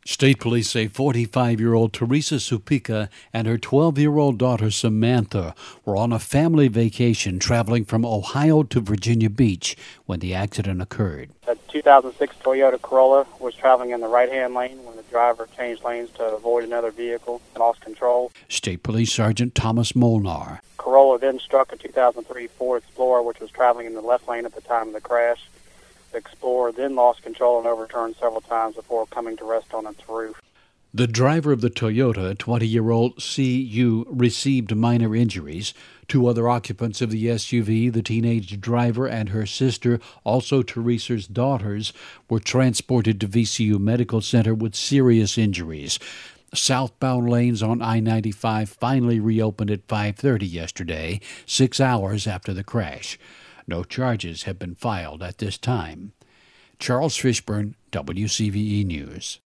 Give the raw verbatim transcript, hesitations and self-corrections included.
State police say forty-five-year-old Teresa Supica and her twelve-year-old daughter Samantha were on a family vacation traveling from Ohio to Virginia Beach when the accident occurred. A two thousand six Toyota Corolla was traveling in the right-hand lane when the driver changed lanes to avoid another vehicle and lost control. State Police Sergeant Thomas Molnar. Corolla then struck a two thousand three Ford Explorer, which was traveling in the left lane at the time of the crash. The Explorer then lost control and overturned several times before coming to rest on its roof. The driver of the Toyota, twenty-year-old C U, received minor injuries. Two other occupants of the S U V, the teenage driver and her sister, also Teresa's daughters, were transported to V C U Medical Center with serious injuries. Southbound lanes on I ninety-five finally reopened at five thirty yesterday, six hours after the crash. No charges have been filed at this time. Charles Fishburne, W C V E News.